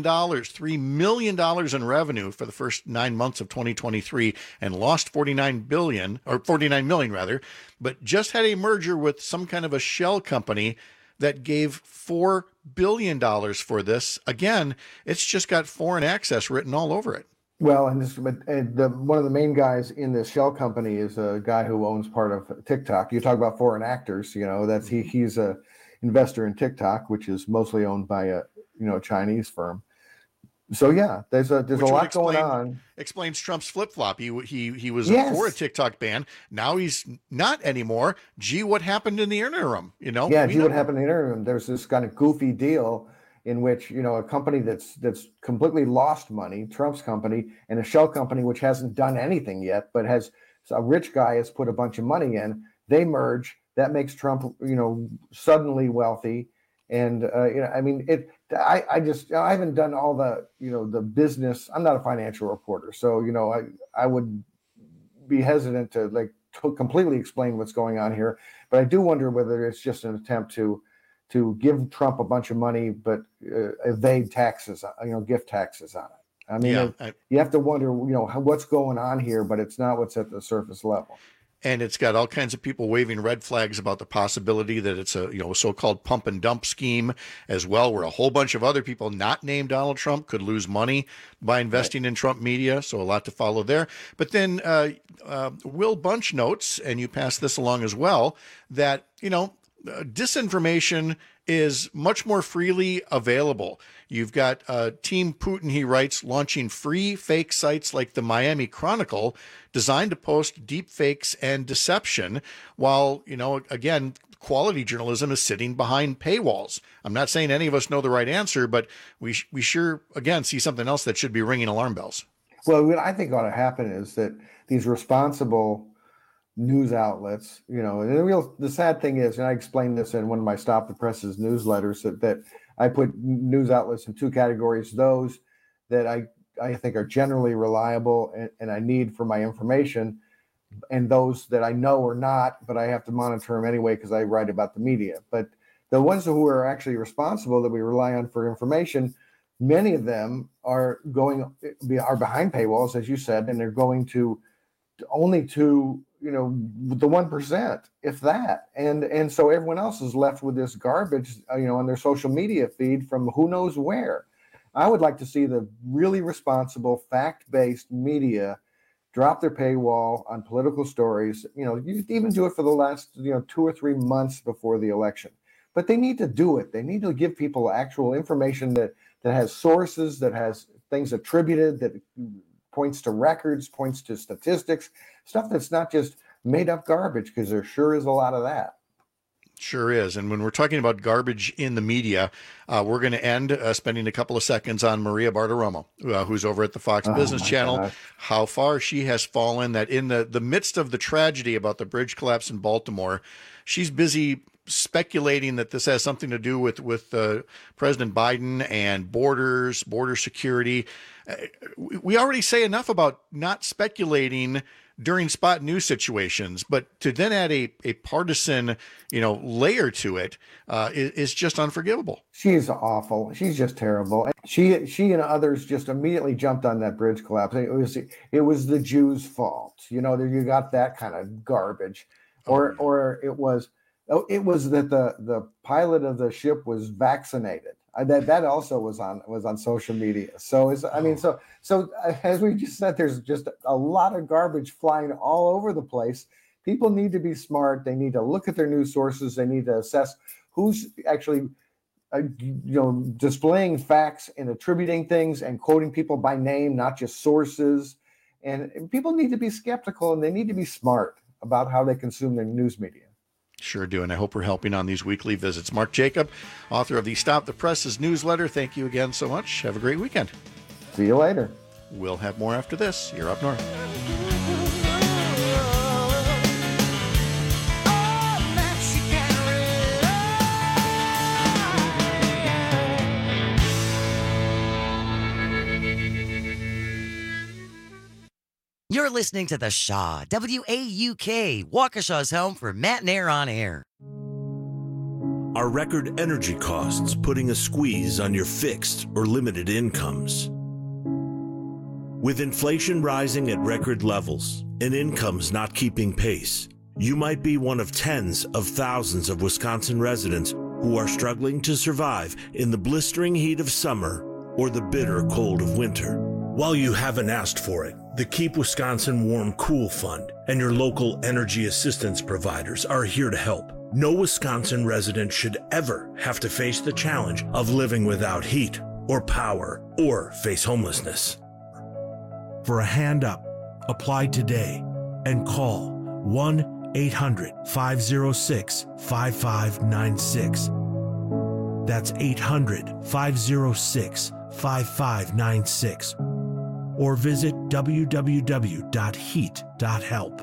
million in revenue for the first 9 months of 2023 and lost 49 million rather, but just had a merger with some kind of a shell company that gave $4 billion for this. Again, it's just got foreign access written all over it. Well, and one of the main guys in this shell company is a guy who owns part of TikTok. You talk about foreign actors, that's he's a investor in TikTok, which is mostly owned by a Chinese firm. So yeah, there's a lot going on. Explains Trump's flip-flop. He was for a TikTok ban. Now he's not anymore. Gee, what happened in the interim? What happened in the interim? There's this kind of goofy deal in which a company that's completely lost money, Trump's company, and a shell company which hasn't done anything yet, but has a rich guy has put a bunch of money in. They merge. That makes Trump, suddenly wealthy. And, I haven't done all the, the business. I'm not a financial reporter. So, I would be hesitant to completely explain what's going on here. But I do wonder whether it's just an attempt to give Trump a bunch of money, but evade taxes, gift taxes on it. I mean, you have to wonder, what's going on here, but it's not what's at the surface level. And it's got all kinds of people waving red flags about the possibility that it's a so-called pump and dump scheme as well, where a whole bunch of other people not named Donald Trump could lose money by investing in Trump Media. So a lot to follow there. But then Will Bunch notes, and you pass this along as well, that disinformation is much more freely available. You've got Team Putin, he writes, launching free fake sites like the Miami Chronicle, designed to post deep fakes and deception, while, again, quality journalism is sitting behind paywalls. I'm not saying any of us know the right answer, but we sure, again, see something else that should be ringing alarm bells. Well, what I think ought to happen is that these responsible news outlets, and the sad thing is, and I explained this in one of my Stop the Press's newsletters, that I put news outlets in two categories: those that I think are generally reliable and I need for my information, and those that I know are not, but I have to monitor them anyway because I write about the media. But the ones who are actually responsible that we rely on for information, many of them are behind paywalls, as you said, and they're going to only to the 1%, if that, and so everyone else is left with this garbage, on their social media feed from who knows where. I would like to see the really responsible, fact-based media drop their paywall on political stories. You even do it for the last 2 or 3 months before the election, but they need to do it. They need to give people actual information that has sources, that has things attributed, that points to records, points to statistics, stuff that's not just made up garbage, because there sure is a lot of that. Sure is. And when we're talking about garbage in the media, we're going to end spending a couple of seconds on Maria Bartiromo, who's over at the Fox Business Channel, gosh. How far she has fallen, that in the midst of the tragedy about the bridge collapse in Baltimore, she's busy speculating that this has something to do with President Biden and border security. We already say enough about not speculating during spot news situations, but to then add a partisan, layer to it is just unforgivable. She's awful. She's just terrible. She and others just immediately jumped on that bridge collapse. It was the Jews' fault. You got that kind of garbage, or it was that the pilot of the ship was vaccinated. That also was on social media. So so as we just said, there's just a lot of garbage flying all over the place. People need to be smart. They need to look at their news sources. They need to assess who's actually displaying facts and attributing things and quoting people by name, not just sources. And people need to be skeptical, and they need to be smart about how they consume their news media. Sure do, and I hope we're helping on these weekly visits. Mark Jacob, author of the Stop the Press's newsletter, thank you again so much. Have a great weekend. See you later. We'll have more after this. You're up north. You're listening to The Shaw, WAUK, Waukesha's home for Matt and Air on Air. Are record energy costs putting a squeeze on your fixed or limited incomes? With inflation rising at record levels and incomes not keeping pace, you might be one of tens of thousands of Wisconsin residents who are struggling to survive in the blistering heat of summer or the bitter cold of winter. While you haven't asked for it, the Keep Wisconsin Warm Cool Fund and your local energy assistance providers are here to help. No Wisconsin resident should ever have to face the challenge of living without heat or power or face homelessness. For a hand up, apply today and call 1-800-506-5596. That's 800-506-5596. Or visit www.heat.help.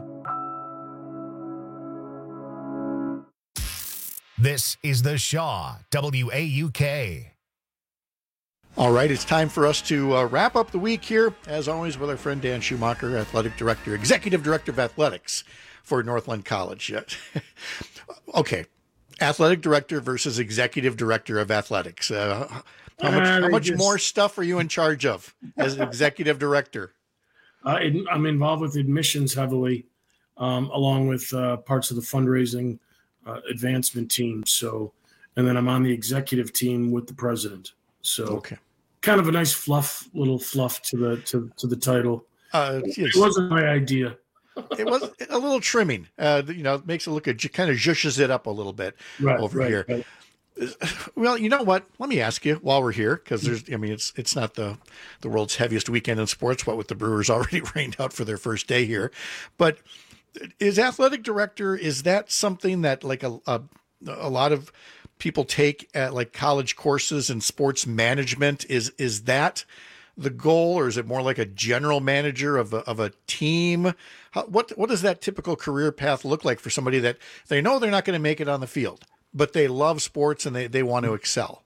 This is The Shaw, WAUK. All right, it's time for us to wrap up the week here, as always, with our friend Dan Schumacher, Executive Director of Athletics for Northland College. Okay, Athletic Director versus Executive Director of Athletics. How much more stuff are you in charge of as Executive Director? I'm involved with admissions heavily, along with parts of the fundraising advancement team. So, and then I'm on the executive team with the president. So, okay, kind of a nice little fluff to the title. It wasn't my idea. It was a little trimming. It makes it look kind of zhushes it up a little bit over here. Right. Well, you know what? Let me ask you while we're here, because it's not the world's heaviest weekend in sports, what with the Brewers already rained out for their first day here. But is athletic director, is that something that like a lot of people take at like college courses in sports management? Is that the goal, or is it more like a general manager of a team? What does that typical career path look like for somebody that they know they're not going to make it on the field, but they love sports and they want to excel?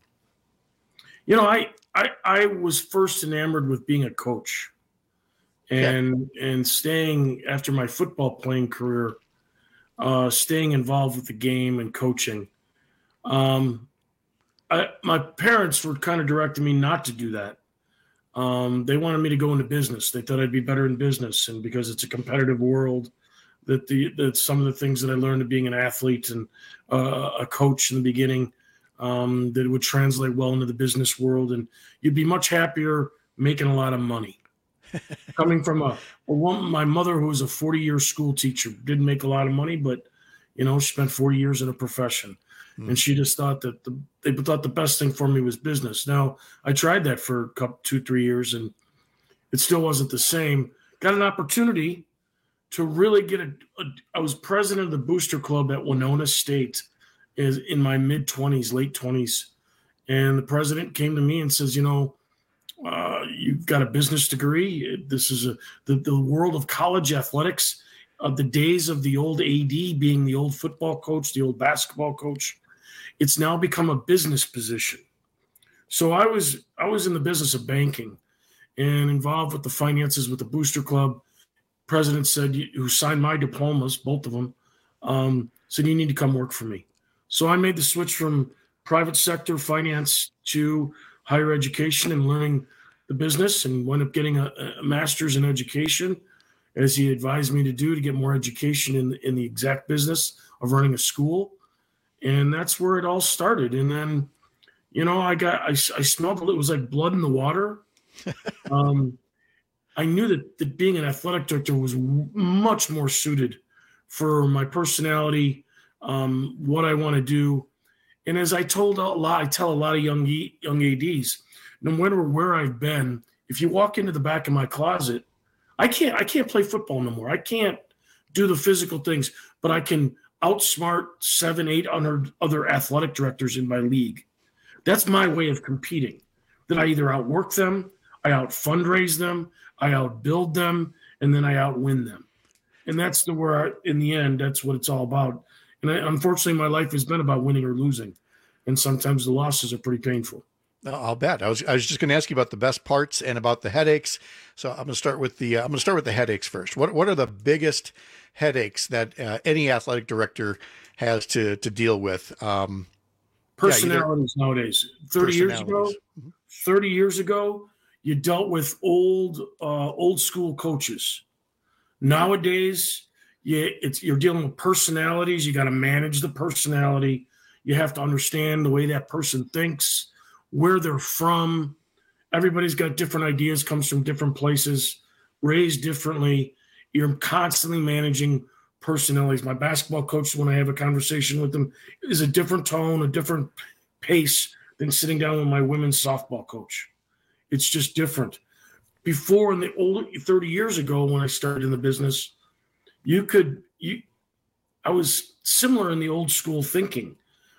I was first enamored with being a coach, and staying after my football playing career, staying involved with the game and coaching. My parents were kind of directing me not to do that. They wanted me to go into business. They thought I'd be better in business, and because it's a competitive world, that some of the things that I learned of being an athlete and a coach in the beginning, that it would translate well into the business world, and you'd be much happier making a lot of money. Coming from my mother, who was a 40-year school teacher, didn't make a lot of money, but she spent 40 years in a profession. And she just thought that they thought the best thing for me was business. Now, I tried that for 2-3 years, and it still wasn't the same. Got an opportunity to really get I was president of the booster club at Winona State in my mid-20s, late 20s. And the president came to me and says, you've got a business degree. This is the world of college athletics, of the days of the old AD being the old football coach, the old basketball coach. It's now become a business position. So I was in the business of banking and involved with the finances with the booster club. President said, who signed my diplomas, both of them, said, you need to come work for me. So I made the switch from private sector finance to higher education and learning the business, and wound up getting a master's in education, as he advised me to do, to get more education in the exact business of running a school. And that's where it all started. And then, I smelled it was like blood in the water. I knew that being an athletic director was much more suited for my personality, what I want to do. And as I tell a lot of young ADs, no matter where I've been, if you walk into the back of my closet, I can't play football no more. I can't do the physical things, but I can outsmart 700-800 other athletic directors in my league. That's my way of competing. That I either outwork them, I out-fundraise them, I outbuild them, and then I outwin them. And that's in the end, that's what it's all about. And unfortunately, my life has been about winning or losing. And sometimes the losses are pretty painful. I'll bet. I was just going to ask you about the best parts and about the headaches. So I'm going to start with the headaches first. What are the biggest headaches that any athletic director has to deal with? Personalities nowadays. 30 years ago, you dealt with old school coaches. Nowadays, you're dealing with personalities. You got to manage the personality. You have to understand the way that person thinks, where they're from. Everybody's got different ideas, comes from different places, raised differently. You're constantly managing personalities. My basketball coach, when I have a conversation with them, is a different tone, a different pace than sitting down with my women's softball coach. It's just different. Before, in the old 30 years ago, when I started in the business, I was similar in the old school thinking.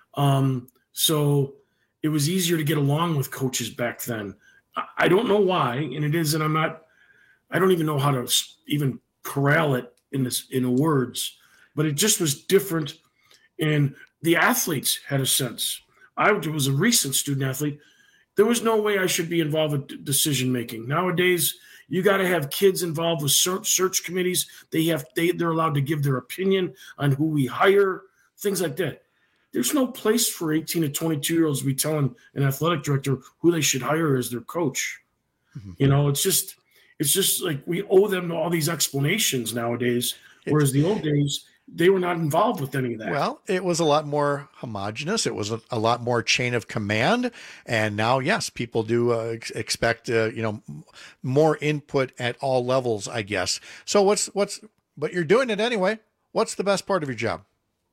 So it was easier to get along with coaches back then. I don't know why, and it is, and I don't even know how to even corral it in words, but it just was different. And the athletes had a sense. I was a recent student athlete. There was no way I should be involved with decision making. Nowadays, you got to have kids involved with search committees. They're allowed to give their opinion on who we hire, things like that. There's no place for 18 to 22-year-olds to be telling an athletic director who they should hire as their coach. Mm-hmm. It's just like we owe them all these explanations nowadays, whereas the old days, they were not involved with any of that. Well, it was a lot more homogenous. It was a lot more chain of command. And now, yes, people do expect, more input at all levels, I guess. So but you're doing it anyway. What's the best part of your job?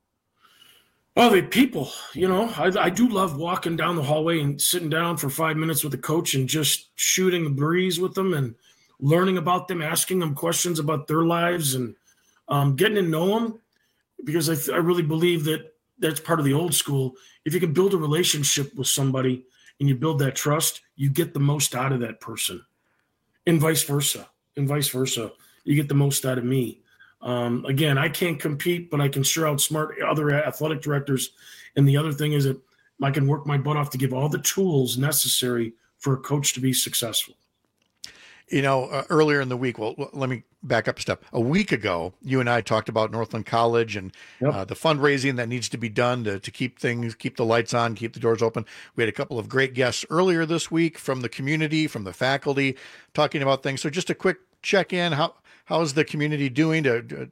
Oh, the people, I do love walking down the hallway and sitting down for 5 minutes with the coach and just shooting the breeze with them and learning about them, asking them questions about their lives and getting to know them, because I really believe that that's part of the old school. If you can build a relationship with somebody and you build that trust, you get the most out of that person, and vice versa. You get the most out of me. Again, I can't compete, but I can sure outsmart other athletic directors. And the other thing is that I can work my butt off to give all the tools necessary for a coach to be successful. Earlier in the week, let me back up a step. A week ago, you and I talked about Northland College and the fundraising that needs to be done to keep the lights on, keep the doors open. We had a couple of great guests earlier this week from the community, from the faculty, talking about things. So just a quick check-in. How's the community doing? Do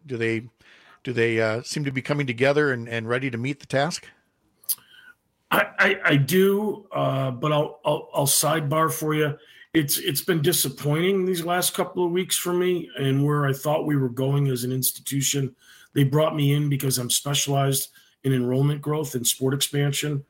they seem to be coming together and ready to meet the task? I do, but I'll sidebar for you. It's been disappointing these last couple of weeks for me, and where I thought we were going as an institution. They brought me in because I'm specialized in enrollment growth and sport expansion.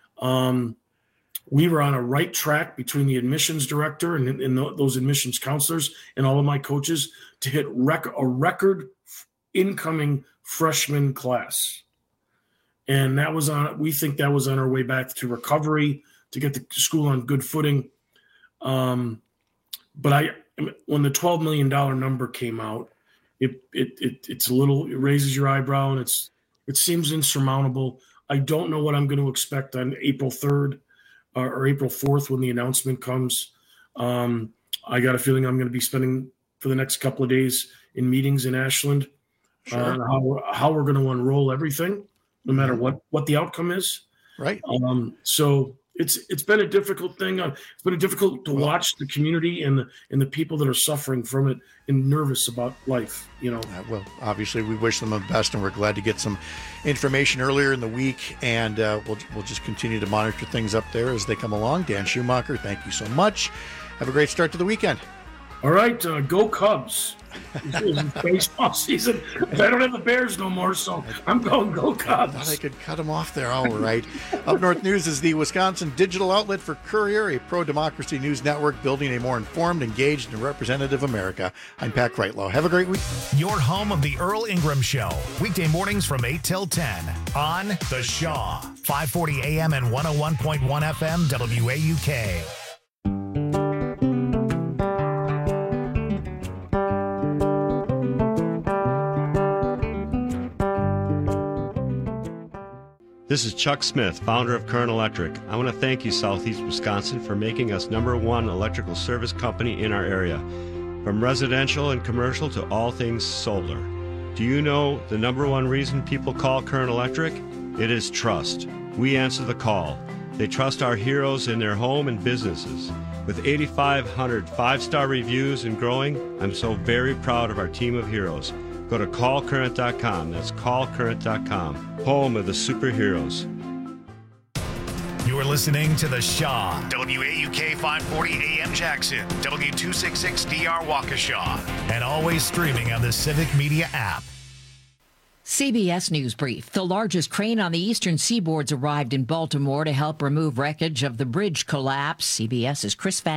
We were on a right track between the admissions director and those admissions counselors and all of my coaches to hit a record incoming freshman class. And we think that was on our way back to recovery, to get the school on good footing. But when the $12 million number came out, it's a little, it raises your eyebrow, and it seems insurmountable. I don't know what I'm going to expect on April 3rd or April 4th when the announcement comes. I got a feeling I'm going to be spending for the next couple of days in meetings in Ashland on how we're going to unroll everything, no matter what the outcome is. Right. So it's been a difficult thing. It's been difficult to watch the community and the people that are suffering from it and nervous about life. Well, obviously we wish them the best, and we're glad to get some information earlier in the week, and we'll just continue to monitor things up there as they come along. Dan Schumacher, thank you so much. Have a great start to the weekend. All right, go Cubs. It's baseball season. I don't have the Bears no more, so I'm going go Cubs. I thought I could cut them off there. All right. Up North News is the Wisconsin digital outlet for Courier, a pro-democracy news network building a more informed, engaged, and representative America. I'm Pat Kreitlow. Have a great week. Your home of the Earl Ingram Show, weekday mornings from 8 till 10 on The Shaw, 540 AM and 101.1 FM WAUK. This is Chuck Smith, founder of Current Electric. I want to thank you, Southeast Wisconsin, for making us #1 electrical service company in our area. From residential and commercial to all things solar. Do you know the #1 reason people call Current Electric? It is trust. We answer the call. They trust our heroes in their home and businesses. With 8,500 5-star reviews and growing, I'm so very proud of our team of heroes. Go to callcurrent.com. That's callcurrent.com. Home of the superheroes. You're listening to The Shaw, WAUK 540 AM Jackson, W266DR Waukesha, and always streaming on the Civic Media app. CBS News Brief. The largest crane on the eastern seaboard's arrived in Baltimore to help remove wreckage of the bridge collapse. CBS's Chris Van